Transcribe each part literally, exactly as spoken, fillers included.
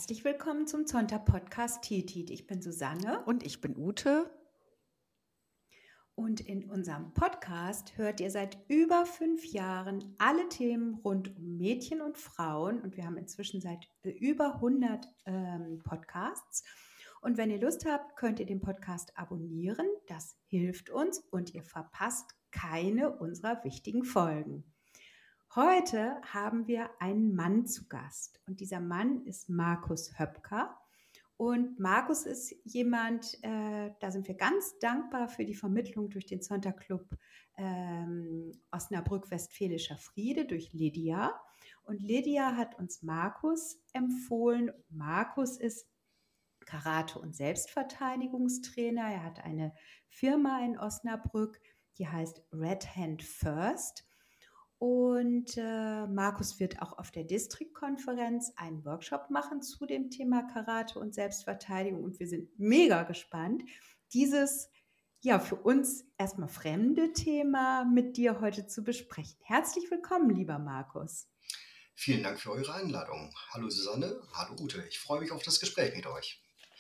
Herzlich willkommen zum Zonta-Podcast Titit. Ich bin Susanne. Und ich bin Ute. Und in unserem Podcast hört ihr seit über fünf Jahren alle Themen rund um Mädchen und Frauen. Und wir haben inzwischen seit über hundert ähm, Podcasts. Und wenn ihr Lust habt, könnt ihr den Podcast abonnieren. Das hilft uns und ihr verpasst keine unserer wichtigen Folgen. Heute haben wir einen Mann zu Gast und dieser Mann ist Markus Höpker. Und Markus ist jemand, äh, da sind wir ganz dankbar für die Vermittlung durch den Zonta-Club ähm, Osnabrück-Westfälischer Friede durch Lydia. Und Lydia hat uns Markus empfohlen. Markus ist Karate- und Selbstverteidigungstrainer. Er hat eine Firma in Osnabrück, die heißt Red Hand First. Und äh, Markus wird auch auf der Distriktkonferenz einen Workshop machen zu dem Thema Karate und Selbstverteidigung. Und wir sind mega gespannt, dieses ja für uns erstmal fremde Thema mit dir heute zu besprechen. Herzlich willkommen, lieber Markus. Vielen Dank für eure Einladung. Hallo Susanne, hallo Ute. Ich freue mich auf das Gespräch mit euch.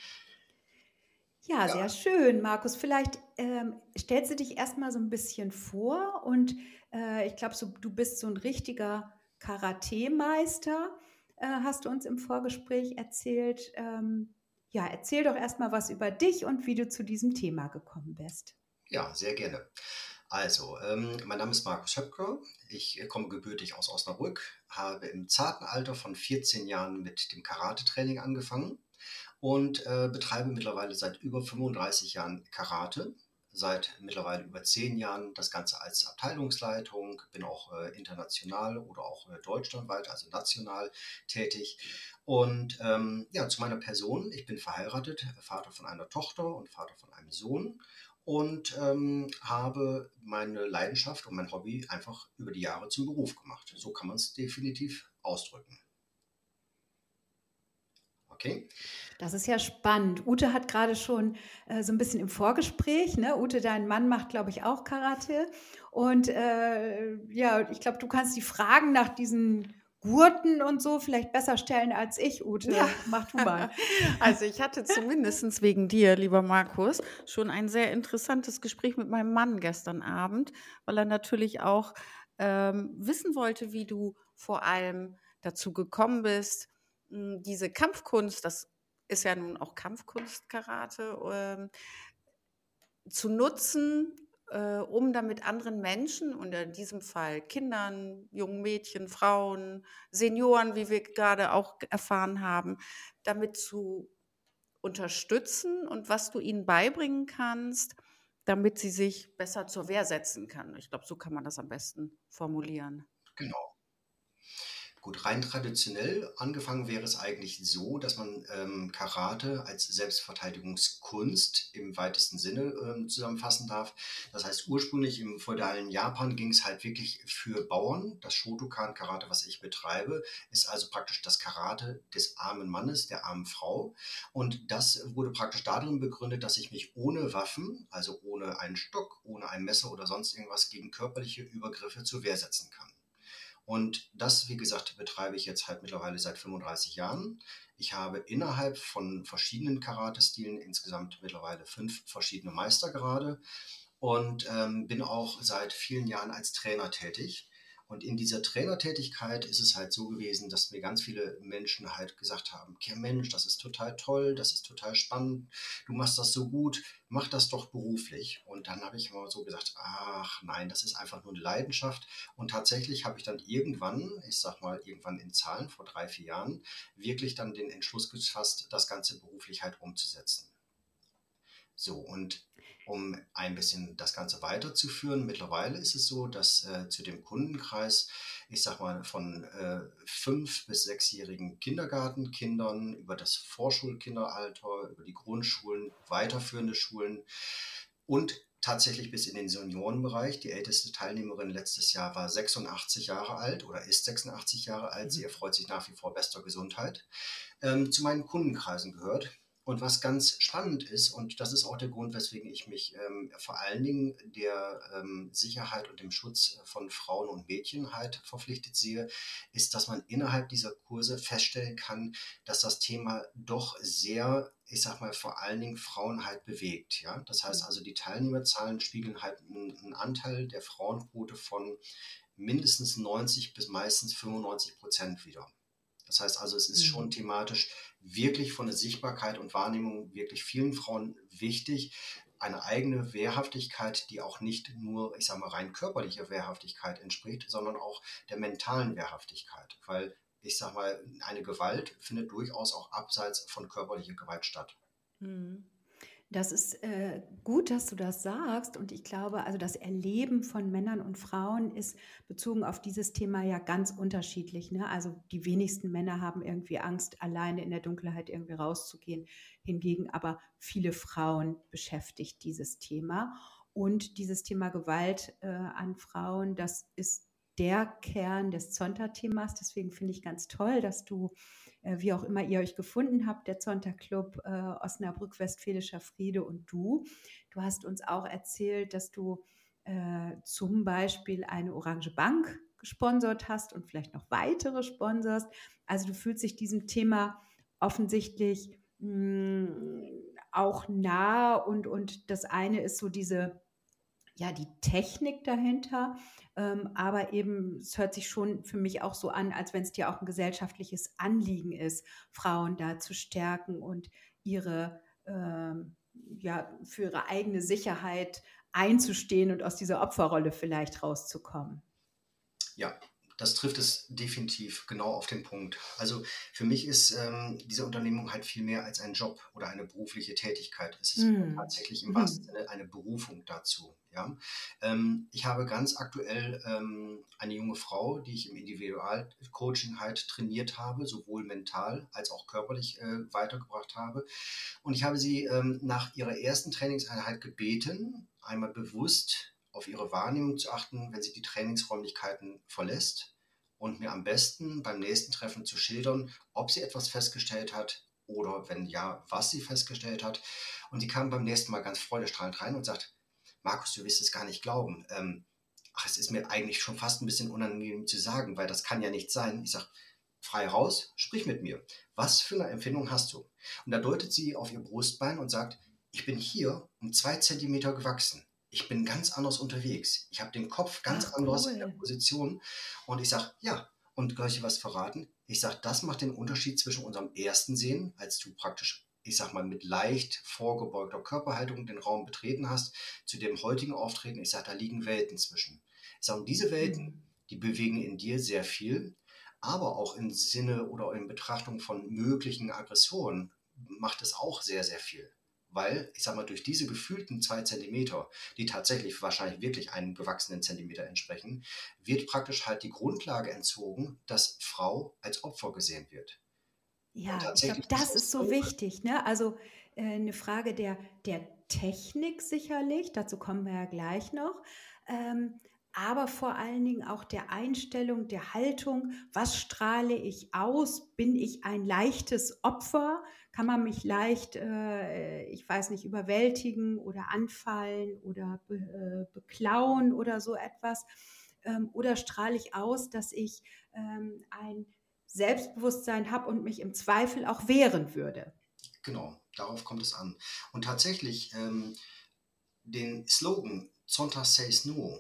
Ja, ja. Sehr schön, Markus. Vielleicht ähm, stellst du dich erstmal so ein bisschen vor und äh, ich glaube, so, du bist so ein richtiger Karate-Meister, äh, hast du uns im Vorgespräch erzählt. Ähm, ja, erzähl doch erstmal was über dich und wie du zu diesem Thema gekommen bist. Ja, sehr gerne. Also, ähm, mein Name ist Markus Höpker. Ich äh, komme gebürtig aus Osnabrück, habe im zarten Alter von vierzehn Jahren mit dem Karate-Training angefangen. Und äh, betreibe mittlerweile seit über fünfunddreißig Jahren Karate, seit mittlerweile über zehn Jahren das Ganze als Abteilungsleitung, bin auch äh, international oder auch äh, deutschlandweit, also national tätig. Und ähm, ja, zu meiner Person, ich bin verheiratet, Vater von einer Tochter und Vater von einem Sohn und ähm, habe meine Leidenschaft und mein Hobby einfach über die Jahre zum Beruf gemacht. So kann man es definitiv ausdrücken. Okay. Das ist ja spannend. Ute hat gerade schon äh, so ein bisschen im Vorgespräch, ne? Ute, dein Mann macht, glaube ich, auch Karate. Und äh, ja, ich glaube, du kannst die Fragen nach diesen Gurten und so vielleicht besser stellen als ich, Ute. Ja. Mach du mal. Also ich hatte zumindest wegen dir, lieber Markus, schon ein sehr interessantes Gespräch mit meinem Mann gestern Abend, weil er natürlich auch ähm, wissen wollte, wie du vor allem dazu gekommen bist, mh, diese Kampfkunst, das ist ja nun auch Kampfkunst, Karate, ähm, zu nutzen, äh, um damit anderen Menschen, und in diesem Fall Kindern, jungen Mädchen, Frauen, Senioren, wie wir gerade auch erfahren haben, damit zu unterstützen und was du ihnen beibringen kannst, damit sie sich besser zur Wehr setzen kann. Ich glaube, so kann man das am besten formulieren. Genau. Gut, rein traditionell angefangen wäre es eigentlich so, dass man ähm, Karate als Selbstverteidigungskunst im weitesten Sinne ähm, zusammenfassen darf. Das heißt, ursprünglich im feudalen Japan ging es halt wirklich für Bauern. Das Shotokan-Karate, was ich betreibe, ist also praktisch das Karate des armen Mannes, der armen Frau. Und das wurde praktisch darin begründet, dass ich mich ohne Waffen, also ohne einen Stock, ohne ein Messer oder sonst irgendwas gegen körperliche Übergriffe zur Wehr setzen kann. Und das, wie gesagt, betreibe ich jetzt halt mittlerweile seit fünfunddreißig Jahren. Ich habe innerhalb von verschiedenen Karate-Stilen insgesamt mittlerweile fünf verschiedene Meistergrade und ähm, bin auch seit vielen Jahren als Trainer tätig. Und in dieser Trainertätigkeit ist es halt so gewesen, dass mir ganz viele Menschen halt gesagt haben, okay, Mensch, das ist total toll, das ist total spannend, du machst das so gut, mach das doch beruflich. Und dann habe ich immer so gesagt, ach nein, das ist einfach nur eine Leidenschaft. Und tatsächlich habe ich dann irgendwann, ich sag mal irgendwann in Zahlen, vor drei, vier Jahren, wirklich dann den Entschluss gefasst, das Ganze beruflich halt umzusetzen. So, und um ein bisschen das Ganze weiterzuführen, mittlerweile ist es so, dass äh, zu dem Kundenkreis, ich sag mal, von äh, fünf- bis sechsjährigen Kindergartenkindern über das Vorschulkinderalter, über die Grundschulen, weiterführende Schulen und tatsächlich bis in den Seniorenbereich. Die älteste Teilnehmerin letztes Jahr war sechsundachtzig Jahre alt oder ist sechsundachtzig Jahre alt. Sie erfreut sich nach wie vor bester Gesundheit. Ähm, zu meinen Kundenkreisen gehört Und was ganz spannend ist, und das ist auch der Grund, weswegen ich mich ähm, vor allen Dingen der ähm, Sicherheit und dem Schutz von Frauen und Mädchen halt verpflichtet sehe, ist, dass man innerhalb dieser Kurse feststellen kann, dass das Thema doch sehr, ich sag mal, vor allen Dingen Frauen halt bewegt. Ja? Das heißt also, die Teilnehmerzahlen spiegeln halt einen, einen Anteil der Frauenquote von mindestens neunzig bis meistens fünfundneunzig Prozent wieder. Das heißt also, es ist schon thematisch wirklich von der Sichtbarkeit und Wahrnehmung wirklich vielen Frauen wichtig, eine eigene Wehrhaftigkeit, die auch nicht nur, ich sage mal, rein körperlicher Wehrhaftigkeit entspricht, sondern auch der mentalen Wehrhaftigkeit. Weil, ich sage mal, eine Gewalt findet durchaus auch abseits von körperlicher Gewalt statt. Mhm. Das ist äh, gut, dass du das sagst. Und ich glaube, also das Erleben von Männern und Frauen ist bezogen auf dieses Thema ja ganz unterschiedlich. Ne? Also die wenigsten Männer haben irgendwie Angst, alleine in der Dunkelheit irgendwie rauszugehen. Hingegen aber viele Frauen beschäftigt dieses Thema. Und dieses Thema Gewalt äh, an Frauen, das ist der Kern des Zonta-Themas. Deswegen finde ich ganz toll, dass du, äh, wie auch immer ihr euch gefunden habt, der Zonta-Club äh, Osnabrück, Westfälischer Friede und du. Du hast uns auch erzählt, dass du äh, zum Beispiel eine Orange Bank gesponsert hast und vielleicht noch weitere sponsorst. Also du fühlst dich diesem Thema offensichtlich mh, auch nah und, und das eine ist so diese ja, die Technik dahinter, ähm, aber eben, es hört sich schon für mich auch so an, als wenn es dir auch ein gesellschaftliches Anliegen ist, Frauen da zu stärken und ihre, ähm, ja, für ihre eigene Sicherheit einzustehen und aus dieser Opferrolle vielleicht rauszukommen. Ja, das trifft es definitiv genau auf den Punkt. Also für mich ist ähm, diese Unternehmung halt viel mehr als ein Job oder eine berufliche Tätigkeit. Es ist Mm. tatsächlich im wahrsten Sinne eine Berufung dazu. Ja? Ähm, ich habe ganz aktuell ähm, eine junge Frau, die ich im Individualcoaching halt trainiert habe, sowohl mental als auch körperlich äh, weitergebracht habe. Und ich habe sie ähm, nach ihrer ersten Trainingseinheit gebeten, einmal bewusst auf ihre Wahrnehmung zu achten, wenn sie die Trainingsräumlichkeiten verlässt und mir am besten beim nächsten Treffen zu schildern, ob sie etwas festgestellt hat oder wenn ja, was sie festgestellt hat. Und sie kam beim nächsten Mal ganz freudestrahlend rein und sagt, Markus, du wirst es gar nicht glauben. Ähm, ach, es ist mir eigentlich schon fast ein bisschen unangenehm zu sagen, weil das kann ja nicht sein. Ich sage, frei raus, sprich mit mir. Was für eine Empfindung hast du? Und da deutet sie auf ihr Brustbein und sagt, ich bin hier um zwei Zentimeter gewachsen. Ich bin ganz anders unterwegs. Ich habe den Kopf ganz Ach, anders cool. in der Position. Und ich sage, ja, und soll ich dir was verraten? Ich sage, das macht den Unterschied zwischen unserem ersten Sehen, als du praktisch, ich sag mal, mit leicht vorgebeugter Körperhaltung den Raum betreten hast, zu dem heutigen Auftreten. Ich sage, da liegen Welten zwischen. Ich sage, und diese Welten, die bewegen in dir sehr viel, aber auch im Sinne oder in Betrachtung von möglichen Aggressionen macht es auch sehr, sehr viel. Weil, ich sag mal, durch diese gefühlten zwei Zentimeter, die tatsächlich wahrscheinlich wirklich einem gewachsenen Zentimeter entsprechen, wird praktisch halt die Grundlage entzogen, dass Frau als Opfer gesehen wird. Und Ja, ich glaube, tatsächlich das das ist so so, wichtig, ne? Also äh, eine Frage der, der Technik sicherlich, dazu kommen wir ja gleich noch, ähm, aber vor allen Dingen auch der Einstellung, der Haltung, was strahle ich aus? Bin ich ein leichtes Opfer? Kann man mich leicht, äh, ich weiß nicht, überwältigen oder anfallen oder be, äh, beklauen oder so etwas? Ähm, oder strahle ich aus, dass ich ähm, ein Selbstbewusstsein habe und mich im Zweifel auch wehren würde? genau, darauf kommt es an. Und tatsächlich ähm, den Slogan Zonta says no,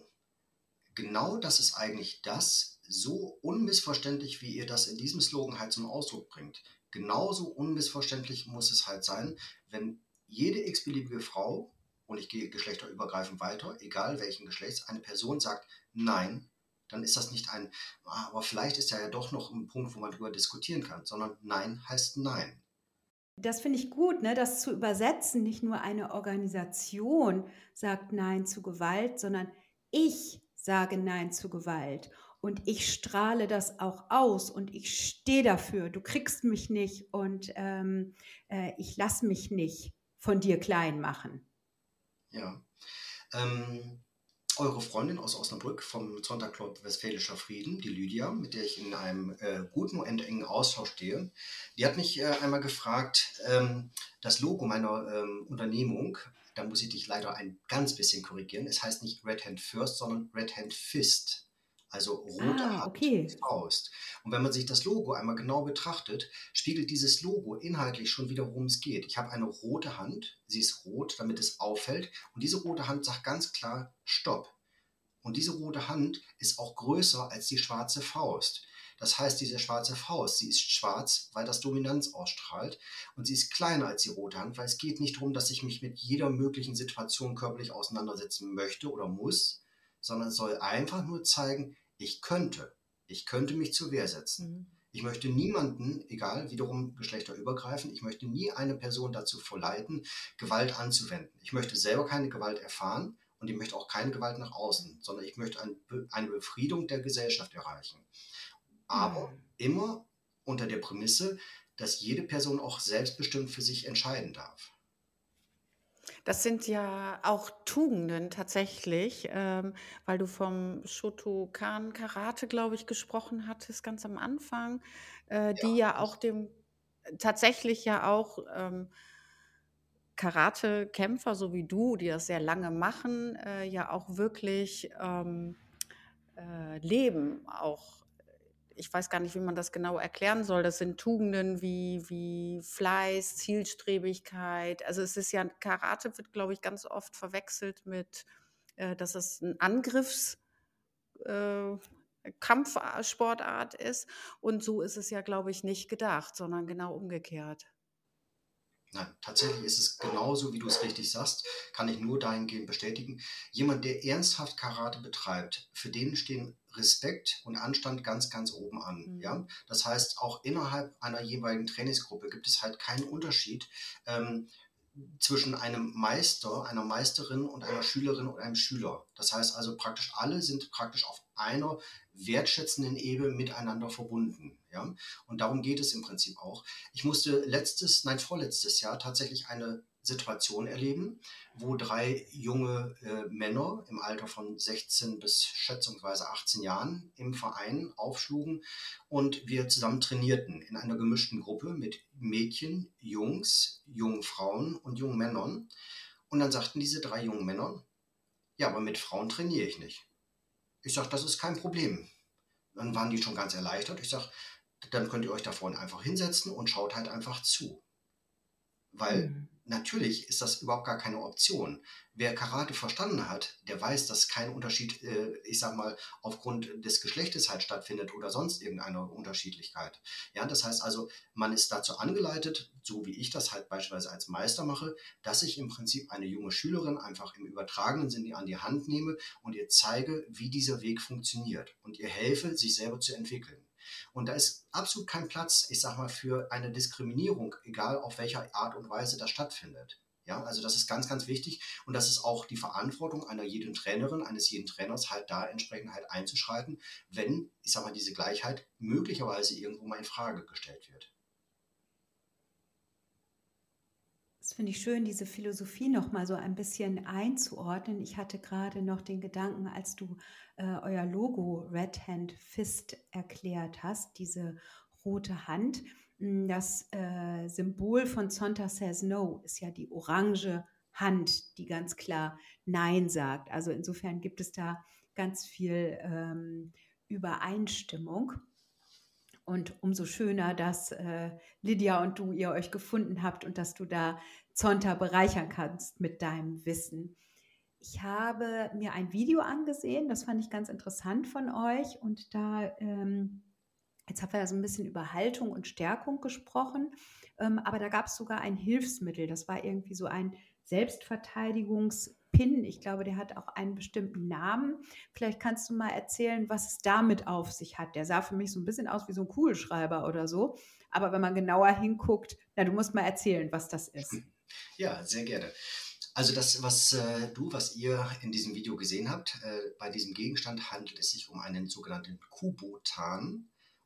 genau das ist eigentlich das, so unmissverständlich, wie ihr das in diesem Slogan halt zum Ausdruck bringt. Genauso unmissverständlich muss es halt sein, wenn jede x-beliebige Frau, und ich gehe geschlechterübergreifend weiter, egal welchen Geschlechts, eine Person sagt Nein, dann ist das nicht ein, ah, aber vielleicht ist ja ja doch noch ein Punkt, wo man drüber diskutieren kann, sondern Nein heißt Nein. Das finde ich gut, ne, das zu übersetzen. Nicht nur eine Organisation sagt Nein zu Gewalt, sondern ich sage Nein zu Gewalt. Und ich strahle das auch aus und ich stehe dafür. Du kriegst mich nicht und ähm, äh, ich lasse mich nicht von dir klein machen. Ja. Ähm, eure Freundin aus Osnabrück vom Sonntagclub Westfälischer Frieden, die Lydia, mit der ich in einem äh, guten und engen Austausch stehe, die hat mich äh, einmal gefragt, ähm, das Logo meiner ähm, Unternehmung, da muss ich dich leider ein ganz bisschen korrigieren, es heißt nicht Red Hand First, sondern Red Hand Fist, also rote Ah, Hand, okay. Faust. Und wenn man sich das Logo einmal genau betrachtet, spiegelt dieses Logo inhaltlich schon wieder, worum es geht. Ich habe eine rote Hand, sie ist rot, damit es auffällt. Und diese rote Hand sagt ganz klar Stopp. Und diese rote Hand ist auch größer als die schwarze Faust. Das heißt, diese schwarze Faust, sie ist schwarz, weil das Dominanz ausstrahlt. Und sie ist kleiner als die rote Hand, weil es geht nicht darum, dass ich mich mit jeder möglichen Situation körperlich auseinandersetzen möchte oder muss, sondern es soll einfach nur zeigen, ich könnte. Ich könnte mich zur Wehr setzen. Mhm. Ich möchte niemanden, egal, wiederum geschlechterübergreifend, ich möchte nie eine Person dazu verleiten, Gewalt anzuwenden. Ich möchte selber keine Gewalt erfahren und ich möchte auch keine Gewalt nach außen, sondern ich möchte ein, eine Befriedung der Gesellschaft erreichen. Aber Hm. immer unter der Prämisse, dass jede Person auch selbstbestimmt für sich entscheiden darf. Das sind ja auch Tugenden tatsächlich, ähm, weil du vom Shotokan Karate, glaube ich, gesprochen hattest ganz am Anfang, äh, Ja, die ja auch dem tatsächlich ja auch ähm, Karatekämpfer, so wie du, die das sehr lange machen, äh, ja auch wirklich ähm, äh, leben. Auch, ich weiß gar nicht, wie man das genau erklären soll. Das sind Tugenden wie, wie Fleiß, Zielstrebigkeit. Also es ist ja, Karate wird, glaube ich, ganz oft verwechselt mit, äh, dass es ein Angriffs äh, Kampfsportart ist. Und so ist es ja, glaube ich, nicht gedacht, sondern genau umgekehrt. Nein, tatsächlich ist es genauso, wie du es richtig sagst, kann ich nur dahingehend bestätigen. Jemand, der ernsthaft Karate betreibt, für den stehen Respekt und Anstand ganz, ganz oben an. Mhm. Ja? Das heißt, auch innerhalb einer jeweiligen Trainingsgruppe gibt es halt keinen Unterschied ähm, zwischen einem Meister, einer Meisterin und einer Schülerin und einem Schüler. Das heißt also, praktisch alle sind praktisch auf einer wertschätzenden Ebene miteinander verbunden. Ja? Und darum geht es im Prinzip auch. Ich musste letztes, nein, vorletztes Jahr tatsächlich eine Situation erleben, wo drei junge äh, Männer im Alter von sechzehn bis schätzungsweise achtzehn Jahren im Verein aufschlugen und wir zusammen trainierten in einer gemischten Gruppe mit Mädchen, Jungs, jungen Frauen und jungen Männern. Und dann sagten diese drei jungen Männer, ja, aber mit Frauen trainiere ich nicht. Ich sage, das ist kein Problem. Dann waren die schon ganz erleichtert. Ich sage, dann könnt ihr euch da vorne einfach hinsetzen und schaut halt einfach zu. Weil Hm. natürlich ist das überhaupt gar keine Option. Wer Karate verstanden hat, der weiß, dass kein Unterschied, äh, ich sag mal, aufgrund des Geschlechtes halt stattfindet oder sonst irgendeiner Unterschiedlichkeit. Ja, das heißt also, man ist dazu angeleitet, so wie ich das halt beispielsweise als Meister mache, dass ich im Prinzip eine junge Schülerin einfach im übertragenen Sinne an die Hand nehme und ihr zeige, wie dieser Weg funktioniert und ihr helfe, sich selber zu entwickeln. Und da ist absolut kein Platz, ich sag mal, für eine Diskriminierung, egal auf welcher Art und Weise das stattfindet. Ja, also das ist ganz, ganz wichtig und das ist auch die Verantwortung einer jeden Trainerin, eines jeden Trainers, halt da entsprechend halt einzuschreiten, wenn, ich sag mal, diese Gleichheit möglicherweise irgendwo mal in Frage gestellt wird. Das finde ich schön, diese Philosophie noch mal so ein bisschen einzuordnen. Ich hatte gerade noch den Gedanken, als du äh, euer Logo Red Hand Fist erklärt hast, diese rote Hand. Mm, Das äh, Symbol von Zonta Says No ist ja die orange Hand, die ganz klar Nein sagt. Also insofern gibt es da ganz viel ähm, Übereinstimmung. Und umso schöner, dass äh, Lydia und du ihr euch gefunden habt und dass du da Zonta bereichern kannst mit deinem Wissen. Ich habe mir ein Video angesehen, das fand ich ganz interessant von euch. Und da, ähm, jetzt haben wir ja so ein bisschen über Haltung und Stärkung gesprochen, ähm, aber da gab es sogar ein Hilfsmittel. Das war irgendwie so ein Selbstverteidigungspin. Ich glaube, der hat auch einen bestimmten Namen. Vielleicht kannst du mal erzählen, was es damit auf sich hat. Der sah für mich so ein bisschen aus wie so ein Kugelschreiber oder so. Aber wenn man genauer hinguckt, na, du musst mal erzählen, was das ist. Ja, sehr gerne. Also das, was äh, du, was ihr in diesem Video gesehen habt, äh, bei diesem Gegenstand handelt es sich um einen sogenannten Kubotan.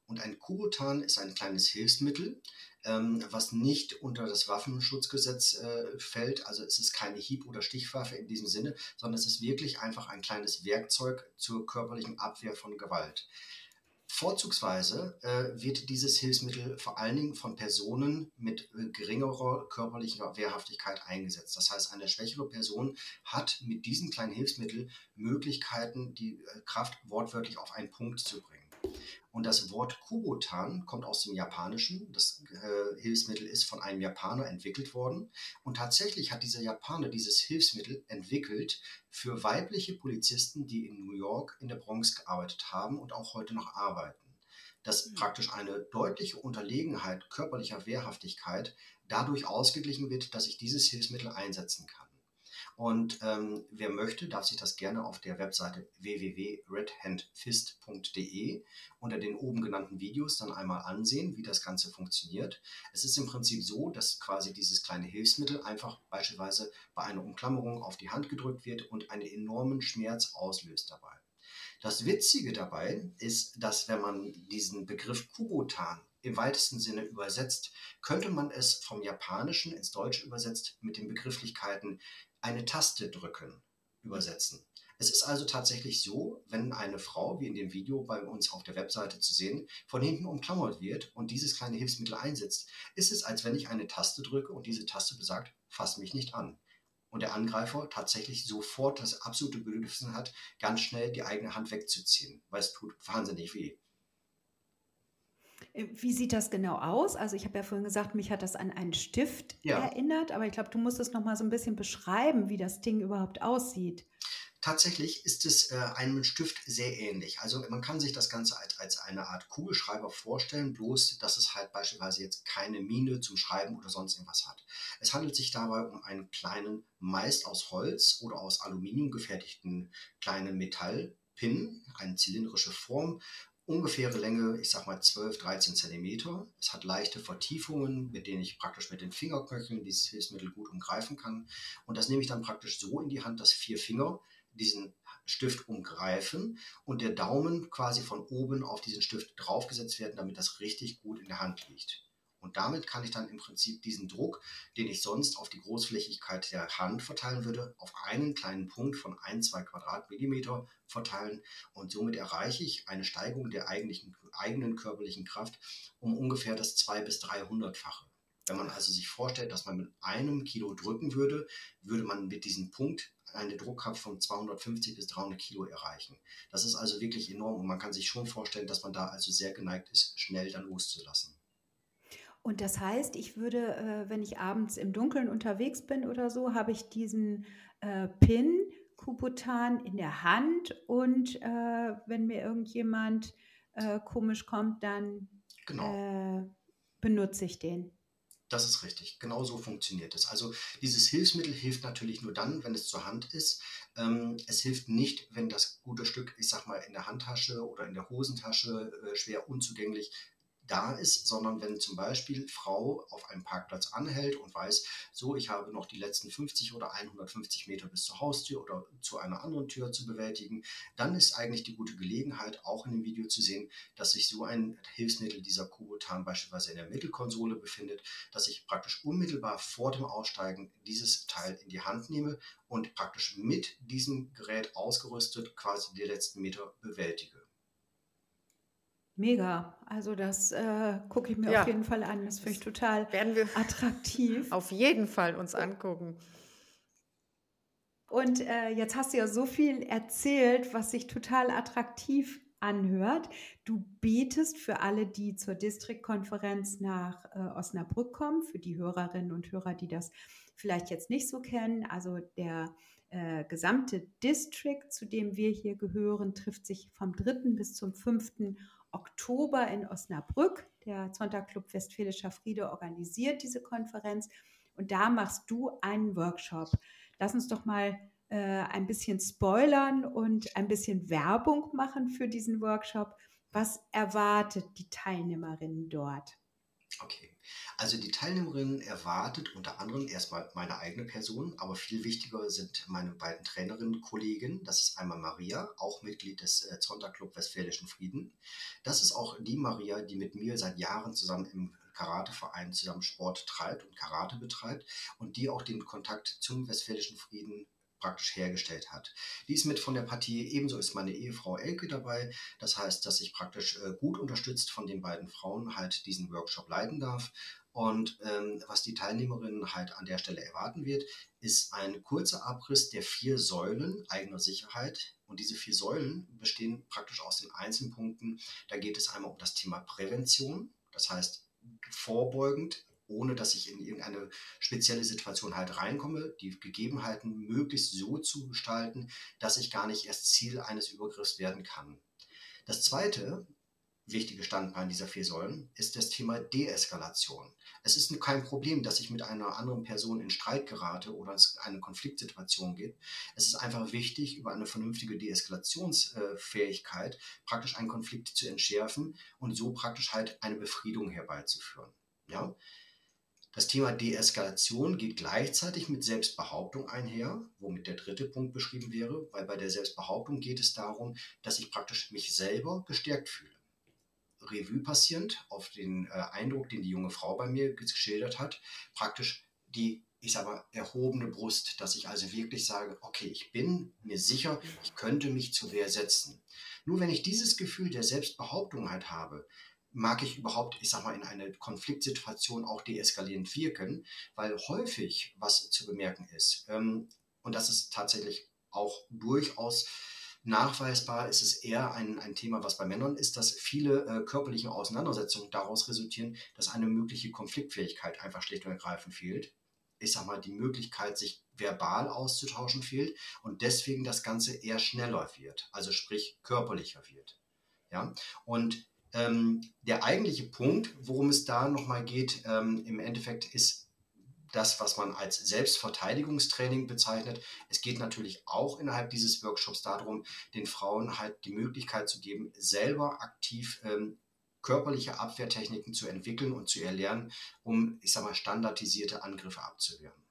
Und ein Kubotan ist ein kleines Hilfsmittel, ähm, was nicht unter das Waffenschutzgesetz äh, fällt. Also es ist keine Hieb- oder Stichwaffe in diesem Sinne, sondern es ist wirklich einfach ein kleines Werkzeug zur körperlichen Abwehr von Gewalt. Vorzugsweise äh, wird dieses Hilfsmittel vor allen Dingen von Personen mit äh, geringerer körperlicher Wehrhaftigkeit eingesetzt. Das heißt, eine schwächere Person hat mit diesem kleinen Hilfsmittel Möglichkeiten, die äh, Kraft wortwörtlich auf einen Punkt zu bringen. Und das Wort Kubotan kommt aus dem Japanischen. Das äh, Hilfsmittel ist von einem Japaner entwickelt worden. Und tatsächlich hat dieser Japaner dieses Hilfsmittel entwickelt für weibliche Polizisten, die in New York in der Bronx gearbeitet haben und auch heute noch arbeiten. Dass praktisch eine deutliche Unterlegenheit körperlicher Wehrhaftigkeit dadurch ausgeglichen wird, dass ich dieses Hilfsmittel einsetzen kann. Und ähm, wer möchte, darf sich das gerne auf der Webseite w w w punkt red hand fist punkt d e unter den oben genannten Videos dann einmal ansehen, wie das Ganze funktioniert. Es ist im Prinzip so, dass quasi dieses kleine Hilfsmittel einfach beispielsweise bei einer Umklammerung auf die Hand gedrückt wird und einen enormen Schmerz auslöst dabei. Das Witzige dabei ist, dass wenn man diesen Begriff Kubotan im weitesten Sinne übersetzt, könnte man es vom Japanischen ins Deutsche übersetzt mit den Begrifflichkeiten eine Taste drücken übersetzen. Es ist also tatsächlich so, wenn eine Frau, wie in dem Video bei uns auf der Webseite zu sehen, von hinten umklammert wird und dieses kleine Hilfsmittel einsetzt, ist es, als wenn ich eine Taste drücke und diese Taste besagt, fass mich nicht an. Und der Angreifer tatsächlich sofort das absolute Bedürfnis hat, ganz schnell die eigene Hand wegzuziehen, weil es tut wahnsinnig weh. Wie sieht das genau aus? Also ich habe ja vorhin gesagt, mich hat das an einen Stift Ja. erinnert, aber ich glaube, du musst es noch mal so ein bisschen beschreiben, wie das Ding überhaupt aussieht. Tatsächlich ist es äh, einem Stift sehr ähnlich. Also man kann sich das Ganze als, als eine Art Kugelschreiber vorstellen, bloß dass es halt beispielsweise jetzt keine Mine zum Schreiben oder sonst irgendwas hat. Es handelt sich dabei um einen kleinen, meist aus Holz oder aus Aluminium gefertigten kleinen Metallpin, eine zylindrische Form, ungefähre Länge, ich sag mal zwölf, dreizehn Zentimeter. Es hat leichte Vertiefungen, mit denen ich praktisch mit den Fingerknöcheln dieses Hilfsmittel gut umgreifen kann. Und das nehme ich dann praktisch so in die Hand, dass vier Finger diesen Stift umgreifen und der Daumen quasi von oben auf diesen Stift draufgesetzt werden, damit das richtig gut in der Hand liegt. Und damit kann ich dann im Prinzip diesen Druck, den ich sonst auf die Großflächigkeit der Hand verteilen würde, auf einen kleinen Punkt von ein, zwei Quadratmillimeter verteilen. Und somit erreiche ich eine Steigerung der eigentlichen, eigenen körperlichen Kraft um ungefähr das zwei- bis dreihundertfache. Wenn man also sich vorstellt, dass man mit einem Kilo drücken würde, würde man mit diesem Punkt eine Druckkraft von zweihundertfünfzig bis dreihundert Kilo erreichen. Das ist also wirklich enorm und man kann sich schon vorstellen, dass man da also sehr geneigt ist, schnell dann loszulassen. Und das heißt, ich würde, äh, wenn ich abends im Dunkeln unterwegs bin oder so, habe ich diesen äh, Pin, Kubotan in der Hand und äh, wenn mir irgendjemand äh, komisch kommt, dann Genau. äh, benutze ich den. Das ist richtig. Genau so funktioniert es. Also dieses Hilfsmittel hilft natürlich nur dann, wenn es zur Hand ist. Ähm, es hilft nicht, wenn das gute Stück, ich sag mal, in der Handtasche oder in der Hosentasche äh, schwer unzugänglich da ist, sondern wenn zum Beispiel Frau auf einem Parkplatz anhält und weiß, so, ich habe noch die letzten fünfzig oder hundertfünfzig Meter bis zur Haustür oder zu einer anderen Tür zu bewältigen, dann ist eigentlich die gute Gelegenheit, auch in dem Video zu sehen, dass sich so ein Hilfsmittel dieser Kubotan beispielsweise in der Mittelkonsole befindet, dass ich praktisch unmittelbar vor dem Aussteigen dieses Teil in die Hand nehme und praktisch mit diesem Gerät ausgerüstet quasi die letzten Meter bewältige. Mega. Also das äh, gucke ich mir Ja. auf jeden Fall an. Das finde ich total Werden wir attraktiv. auf jeden Fall uns angucken. Und äh, jetzt hast du ja so viel erzählt, was sich total attraktiv anhört. Du bietest für alle, die zur Distriktkonferenz nach äh, Osnabrück kommen, für die Hörerinnen und Hörer, die das vielleicht jetzt nicht so kennen, also der äh, gesamte District, zu dem wir hier gehören, trifft sich vom dritten bis zum fünften Oktober in Osnabrück. Der Zonta-Club Westfälischer Friede organisiert diese Konferenz und da machst du einen Workshop. Lass uns doch mal äh, ein bisschen spoilern und ein bisschen Werbung machen für diesen Workshop. Was erwartet die Teilnehmerinnen dort? Okay, also die Teilnehmerin erwartet unter anderem erstmal meine eigene Person, aber viel wichtiger sind meine beiden Trainerinnen-Kollegen. Das ist einmal Maria, auch Mitglied des äh, Zonta-Club Westfälischen Frieden. Das ist auch die Maria, die mit mir seit Jahren zusammen im Karateverein zusammen Sport treibt und Karate betreibt und die auch den Kontakt zum Westfälischen Frieden praktisch hergestellt hat. Die ist mit von der Partie, ebenso ist meine Ehefrau Elke dabei. Das heißt, dass ich praktisch äh, gut unterstützt von den beiden Frauen halt diesen Workshop leiten darf. Und ähm, was die Teilnehmerinnen halt an der Stelle erwarten wird, ist ein kurzer Abriss der vier Säulen eigener Sicherheit. Und diese vier Säulen bestehen praktisch aus den Einzelpunkten. Da geht es einmal um das Thema Prävention, das heißt vorbeugend, ohne dass ich in irgendeine spezielle Situation halt reinkomme, die Gegebenheiten möglichst so zu gestalten, dass ich gar nicht erst Ziel eines Übergriffs werden kann. Das zweite wichtige Standbein dieser vier Säulen ist das Thema Deeskalation. Es ist kein Problem, dass ich mit einer anderen Person in Streit gerate oder es eine Konfliktsituation gibt. Es ist einfach wichtig, über eine vernünftige Deeskalationsfähigkeit praktisch einen Konflikt zu entschärfen und so praktisch halt eine Befriedung herbeizuführen. Ja? Das Thema Deeskalation geht gleichzeitig mit Selbstbehauptung einher, womit der dritte Punkt beschrieben wäre, weil bei der Selbstbehauptung geht es darum, dass ich praktisch mich selber gestärkt fühle. Revue passierend auf den äh, Eindruck, den die junge Frau bei mir geschildert hat, praktisch die, ich sage mal, erhobene Brust, dass ich also wirklich sage, okay, ich bin mir sicher, ich könnte mich zur Wehr setzen. Nur wenn ich dieses Gefühl der Selbstbehauptung halt habe, mag ich überhaupt, ich sag mal, in eine Konfliktsituation auch deeskalierend wirken, weil häufig was zu bemerken ist, ähm, und das ist tatsächlich auch durchaus nachweisbar, ist es eher ein, ein Thema, was bei Männern ist, dass viele äh, körperliche Auseinandersetzungen daraus resultieren, dass eine mögliche Konfliktfähigkeit einfach schlicht und ergreifend fehlt. Ich sag mal, die Möglichkeit, sich verbal auszutauschen fehlt und deswegen das Ganze eher schneller wird, also sprich körperlicher wird. Ja? Und ähm, der eigentliche Punkt, worum es da nochmal geht, ähm, im Endeffekt ist das, was man als Selbstverteidigungstraining bezeichnet. Es geht natürlich auch innerhalb dieses Workshops darum, den Frauen halt die Möglichkeit zu geben, selber aktiv ähm, körperliche Abwehrtechniken zu entwickeln und zu erlernen, um, ich sag mal, standardisierte Angriffe abzuwehren.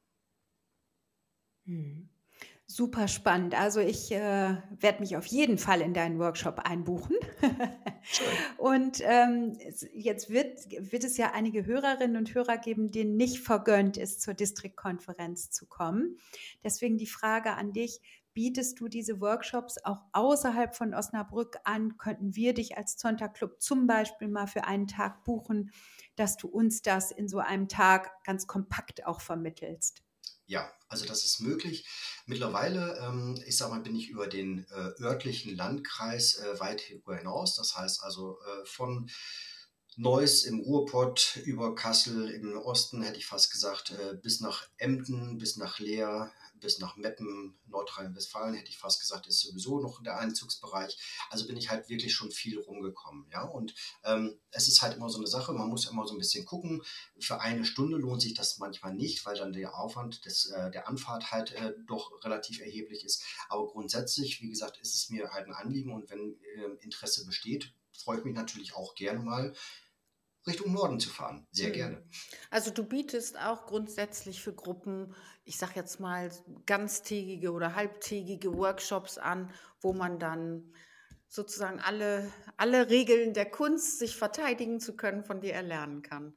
Hm. Super spannend. Also ich äh, werde mich auf jeden Fall in deinen Workshop einbuchen. Schön. Und ähm, es- jetzt wird, wird es ja einige Hörerinnen und Hörer geben, denen nicht vergönnt ist, zur Distriktkonferenz zu kommen. Deswegen die Frage an dich, bietest du diese Workshops auch außerhalb von Osnabrück an? Könnten wir dich als Zonta Club zum Beispiel mal für einen Tag buchen, dass du uns das in so einem Tag ganz kompakt auch vermittelst? Ja, also das ist möglich. Mittlerweile, ähm, ich sag mal, bin ich über den äh, örtlichen Landkreis äh, weit hinaus. Das heißt also äh, von Neuss im Ruhrpott über Kassel im Osten, hätte ich fast gesagt, äh, bis nach Emden, bis nach Leer, bis nach Meppen, Nordrhein-Westfalen, hätte ich fast gesagt, ist sowieso noch der Einzugsbereich. Also bin ich halt wirklich schon viel rumgekommen. Ja? Und ähm, es ist halt immer so eine Sache, man muss immer so ein bisschen gucken. Für eine Stunde lohnt sich das manchmal nicht, weil dann der Aufwand des, äh, der Anfahrt halt äh, doch relativ erheblich ist. Aber grundsätzlich, wie gesagt, ist es mir halt ein Anliegen und wenn äh, Interesse besteht, freue ich mich natürlich auch gerne mal, Richtung Norden zu fahren. Sehr Hm. gerne. Also du bietest auch grundsätzlich für Gruppen, ich sag jetzt mal, ganztägige oder halbtägige Workshops an, wo man dann sozusagen alle, alle Regeln der Kunst, sich verteidigen zu können, von dir erlernen kann.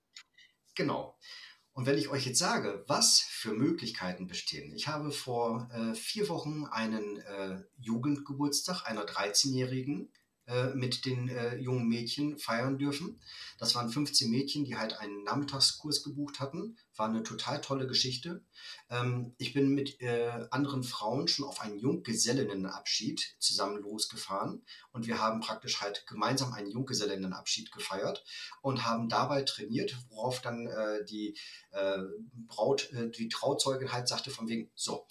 Genau. Und wenn ich euch jetzt sage, was für Möglichkeiten bestehen. Ich habe vor äh, vier Wochen einen äh, Jugendgeburtstag einer dreizehnjährigen äh, mit den äh, jungen Mädchen feiern dürfen. Das waren fünfzehn Mädchen, die halt einen Nachmittagskurs gebucht hatten. War eine total tolle Geschichte. Ähm, ich bin mit äh, anderen Frauen schon auf einen Junggesellinnenabschied zusammen losgefahren und wir haben praktisch halt gemeinsam einen Junggesellinnenabschied gefeiert und haben dabei trainiert, worauf dann äh, die äh, Braut, äh, die Trauzeugin halt sagte von wegen, so,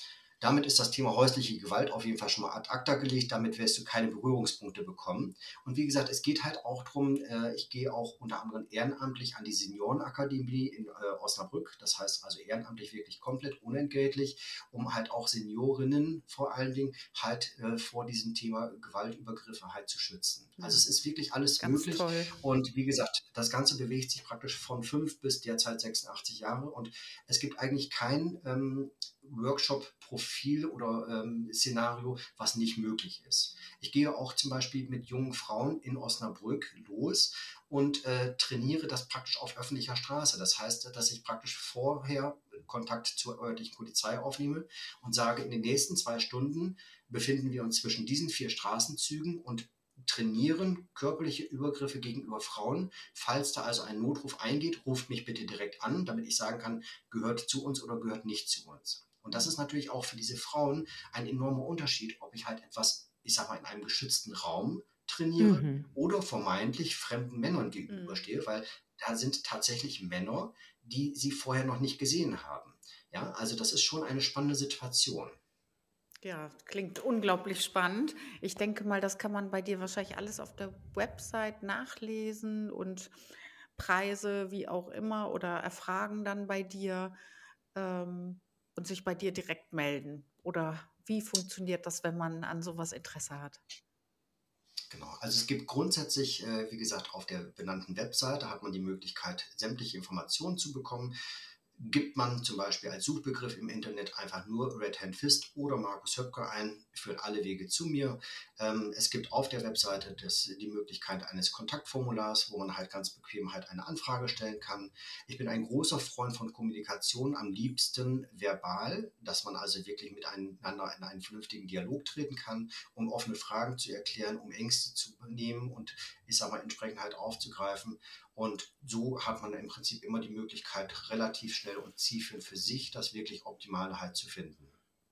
Damit ist das Thema häusliche Gewalt auf jeden Fall schon mal ad acta gelegt. Damit wirst du keine Berührungspunkte bekommen. Und wie gesagt, es geht halt auch darum, äh, ich gehe auch unter anderem ehrenamtlich an die Seniorenakademie in äh, Osnabrück. Das heißt also ehrenamtlich wirklich komplett unentgeltlich, um halt auch Seniorinnen vor allen Dingen halt äh, vor diesem Thema Gewaltübergriffe halt zu schützen. Also es ist wirklich alles Ganz möglich. toll. Und wie gesagt, das Ganze bewegt sich praktisch von fünf bis derzeit sechsundachtzig Jahre. Und es gibt eigentlich kein ähm, Workshop-Profil oder ähm, Szenario, was nicht möglich ist. Ich gehe auch zum Beispiel mit jungen Frauen in Osnabrück los und äh, trainiere das praktisch auf öffentlicher Straße. Das heißt, dass ich praktisch vorher Kontakt zur örtlichen Polizei aufnehme und sage, in den nächsten zwei Stunden befinden wir uns zwischen diesen vier Straßenzügen und trainieren körperliche Übergriffe gegenüber Frauen. Falls da also ein Notruf eingeht, ruft mich bitte direkt an, damit ich sagen kann, gehört zu uns oder gehört nicht zu uns. Und das ist natürlich auch für diese Frauen ein enormer Unterschied, ob ich halt etwas, ich sag mal, in einem geschützten Raum trainiere Mhm. oder vermeintlich fremden Männern Mhm. gegenüberstehe, weil da sind tatsächlich Männer, die sie vorher noch nicht gesehen haben. Ja, also das ist schon eine spannende Situation. Ja, klingt unglaublich spannend. Ich denke mal, das kann man bei dir wahrscheinlich alles auf der Website nachlesen und Preise, wie auch immer, oder erfragen dann bei dir ähm, und sich bei dir direkt melden. Oder wie funktioniert das, wenn man an sowas Interesse hat? Genau, also es gibt grundsätzlich, äh, wie gesagt, auf der benannten Webseite hat man die Möglichkeit, sämtliche Informationen zu bekommen. Gibt man zum Beispiel als Suchbegriff im Internet einfach nur Red Hand Fist oder Markus Höpker ein, führen alle Wege zu mir. Ähm, es gibt auf der Webseite das, die Möglichkeit eines Kontaktformulars, wo man halt ganz bequem halt eine Anfrage stellen kann. Ich bin ein großer Freund von Kommunikation, am liebsten verbal, dass man also wirklich miteinander in einen vernünftigen Dialog treten kann, um offene Fragen zu erklären, um Ängste zu nehmen und ich sage mal entsprechend halt aufzugreifen. Und so hat man im Prinzip immer die Möglichkeit, relativ schnell und zielführend für sich das wirklich Optimale halt zu finden.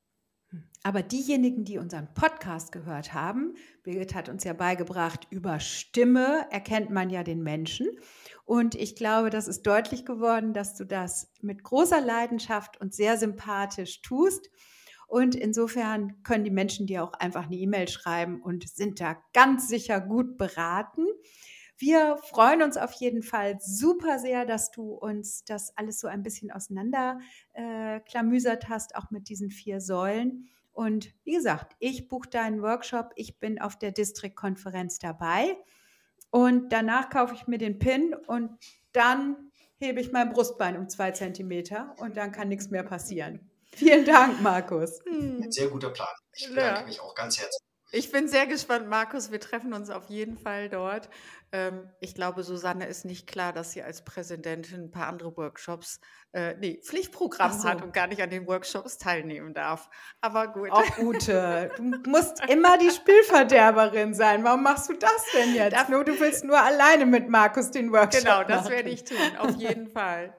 Aber diejenigen, die unseren Podcast gehört haben, Birgit hat uns ja beigebracht, über Stimme erkennt man ja den Menschen. Und ich glaube, das ist deutlich geworden, dass du das mit großer Leidenschaft und sehr sympathisch tust. Und insofern können die Menschen dir auch einfach eine E-Mail schreiben und sind da ganz sicher gut beraten. Wir freuen uns auf jeden Fall super sehr, dass du uns das alles so ein bisschen auseinander äh, klamüsert hast, auch mit diesen vier Säulen. Und wie gesagt, ich buche deinen Workshop, ich bin auf der District-Konferenz dabei und danach kaufe ich mir den Pin und dann hebe ich mein Brustbein um zwei Zentimeter und dann kann nichts mehr passieren. Vielen Dank, Markus. Ein sehr guter Plan. Ich Ja. bedanke mich auch ganz herzlich. Ich bin sehr gespannt, Markus. Wir treffen uns auf jeden Fall dort. Ähm, ich glaube, Susanne ist nicht klar, dass sie als Präsidentin ein paar andere Workshops, äh, nee, Pflichtprogramm Ach so. hat und gar nicht an den Workshops teilnehmen darf. Aber gut. Auch Ute, du musst immer die Spielverderberin sein. Warum machst du das denn jetzt? Darf- Nur, du willst nur alleine mit Markus den Workshop Genau, das machen. werde ich tun, auf jeden Fall.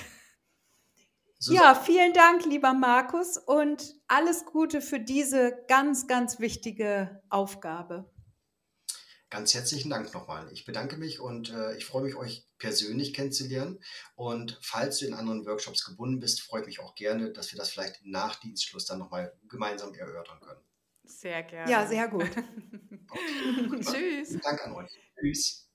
Susanne, Ja, vielen Dank, lieber Markus, und alles Gute für diese ganz, ganz wichtige Aufgabe. ganz herzlichen Dank nochmal. Ich bedanke mich und äh, ich freue mich, euch persönlich kennenzulernen. Und falls du in anderen Workshops gebunden bist, freue ich mich auch gerne, dass wir das vielleicht nach Dienstschluss dann nochmal gemeinsam erörtern können. Sehr gerne. Ja, sehr gut. Okay, gut, Tschüss. Vielen Dank an euch. Tschüss.